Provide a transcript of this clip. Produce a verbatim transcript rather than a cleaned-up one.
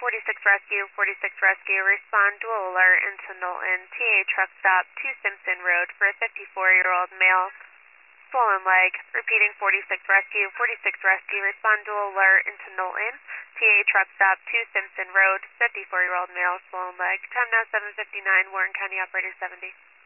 forty-six Rescue, forty-six Rescue, respond dual alert into Knowlton, T A truck stop, two Simpson Road for a fifty-four-year-old male, swollen leg. Repeating forty-six Rescue, forty-six Rescue, respond dual alert into Knowlton, T A truck stop, two Simpson Road, fifty-four-year-old male, swollen leg. Time now seven fifty-nine, Warren County Operator seventy.